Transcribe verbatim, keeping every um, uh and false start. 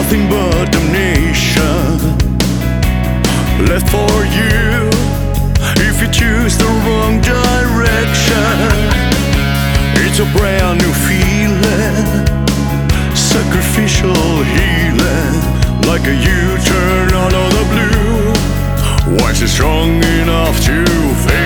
nothing but damnation left for you if you choose the wrong direction. It's a brand new feeling, sacrificial healing, like a U-turn out of the blue. Was it strong enough to fail?